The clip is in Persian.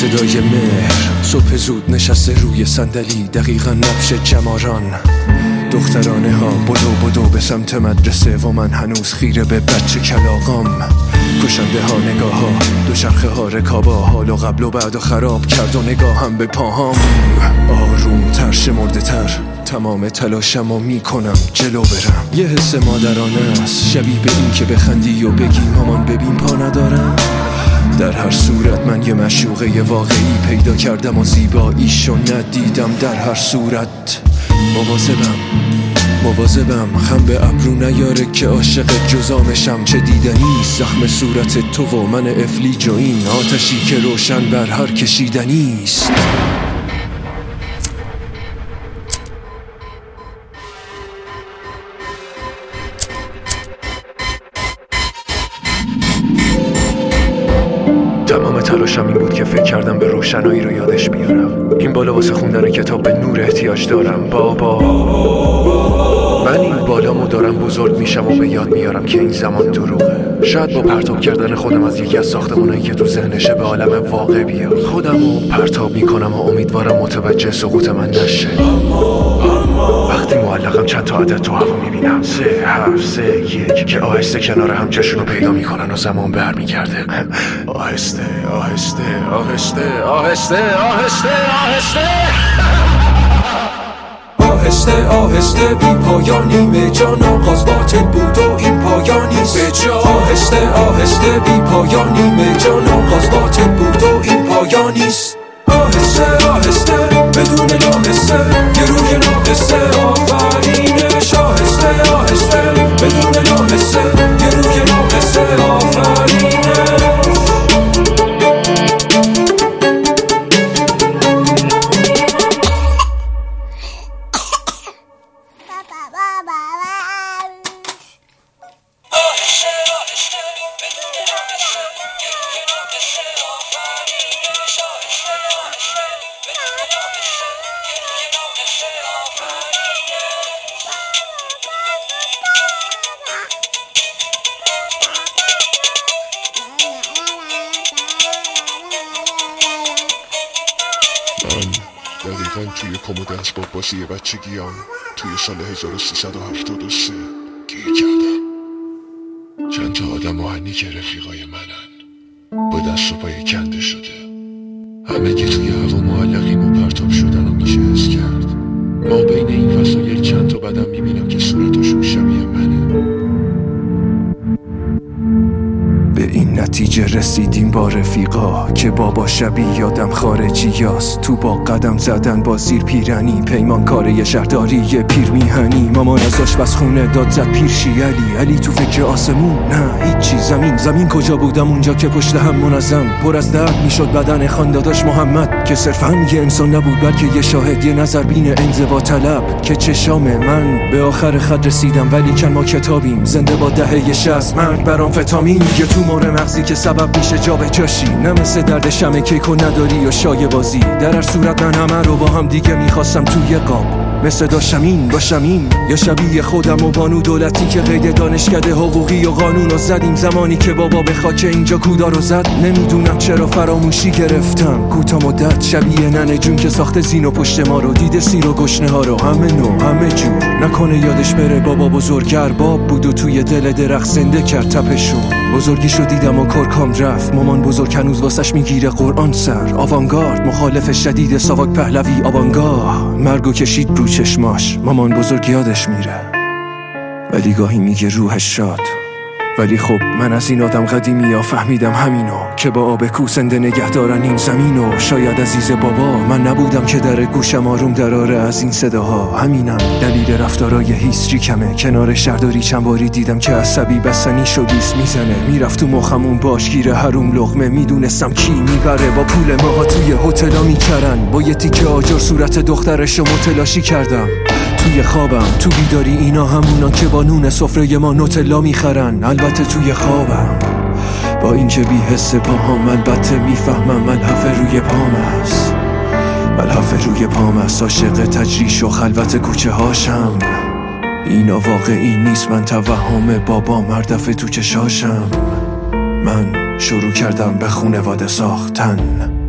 صدای مهر صبح زود نشسته روی صندلی، دقیقا نبش جماران. دخترانه ها بدو به سمت مدرسه و من هنوز خیره به بچه کلاغام. کشنده ها نگاه ها، دوچرخه ها رکابا، حال و قبل و بعد و خراب کرد و نگاهم به پاهام. آروم تر شمرده تر تمام تلاشم و میکنم جلو برم. یه حس مادرانه است، شبیه به این که بخندی و بگی مامان ببین پا ندارم. در هر صورت من یه معشوقه واقعی پیدا کردم و زیباییشو ندیدم. در هر صورت مواظبم خم به ابرو نیاره که عاشق جزامشم. چه دیدنی زخم صورت تو و من افلیج و این آتشی که روشن بر هر کشیدنیست. تمام تلاشم این بود که فکر کردم به روشنایی رو یادش بیارم. این بالا واسه خوندن کتاب به نور احتیاج دارم. بابا من این بالامو دارم بزرگ میشم و به یاد میارم که این زمان دروغه. شاید با پرتاب کردن خودم از یکی از ساختمانایی که تو ذهنشه به عالم واقع بیام. خودمو پرتاب میکنم و امیدوارم متوجه سقوط من نشه. وقتی معلقم چند تا عدد تو هوا میبینم 3 7 3 1 که آهسته کنار هم جشنو پیدا میکنن و زمان برمیگرده. آهسته آهسته آهسته آهسته آهسته آهسته آهسته آهسته بی پایانیم. جان آغاز باطل بود و این پایانیست به جا. آهسته آهسته بی پایانیم. جان آغاز باطل بود و این پایانیست. آهسته آهسته بدون ناقصه یه روی ناقصه آفرینش. آهسته آهسته بدون ناقصه یه روی ناقصه آفرینش. دقیقاً توی کمد اسباب بازی بچگیام توی سال 1373 گیر کردم. چند تا آدم آهنی که رفیقای منن با دست و پای کنده شده، همه که توی هوا معلقیم و پرتاب شدن و میشه حس کرد. ما بین این وسایل چند تا بدم میبینم که صورتشون شبیه منه. به این نتیجه رسیدیم با رفیقا که بابا شبیه یادم خارجی یاست. تو با قدم زدن با زیر پیرنی، پیمانکاره شهرداری یه پیر میهنی. مامان از آشپزخونه داد زد پیرشی علی تو فکر آسمون نه هیچی. زمین کجا بودم اونجا که پشت هم منظم پر از درد میشد بدن خانداداش محمد که صرفاً یه انسان نبود بلکه یه شاهد، یه نظربین انزوا طلب که چشام من به آخر خط رسیدم. ولی کن ما کتابیم زنده با دهه 60 مرگ بر آمفتامین. یه تومور مغزی که سبب میشه جا به جاشی، نه مثل درد شمع کیکو نداری و شایع بازی. در هر صورت من همه رو با هم دیگه میخواستم توی قاب مثل داشمین باشمین یا شبیه خودم و بانو دولتی که قید دانشکده حقوقی و قانون رو زدیم. زمانی که بابا به خاک اینجا کودا رو زد نمیدونم چرا فراموشی گرفتم. کوتاه مدت شبیه ننه جون که ساخته زین و پشت ما رو، دیده سیر و گشنه ها رو همه نو همه جور. نکنه یادش بره بابا بزرگر باب بود و توی دل درخت زنده کرد تپشون. بزرگیشو دیدم و کرکام رفت. مامان بزرگ هنوز واسش میگیره قرآن سر. آوانگارد مخالف شدید ساواک پهلوی آوانگاه مرگو کشید رو چشماش. مامان بزرگ یادش میره ولی گاهی میگه روحش شاد. ولی خب من از این آدم قدیمی ها فهمیدم همینو که با آب کوسنده نگه دارن این زمینو. شاید عزیز بابا من نبودم که در گوشم آروم دراره از این صداها. همینم دلیل رفتارای هیستری کمه. کنار شهرداری چند باری دیدم که عصبی بسنی شو لیس میزنه. میرفت تو مخمون باشگیر حروم لقمه. میدونستم کی میبره با پول ماها توی هتلا میکرن. با یه تیکه آجر صورت دخترشو متلاشی کردم توی خوابم. تو بیداری اینا همونا که با نون سفره ما نوتلا میخرن. البته توی خوابم با اینکه بی حس پاهم البته میفهمم ملحفه روی پام است. ملحفه روی پام است. عاشق تجریش و خلوت کوچه هاشم. اینا واقعی نیست، من توهم بابا مردفه تو چشاشم. من شروع کردم به خونواده ساختن.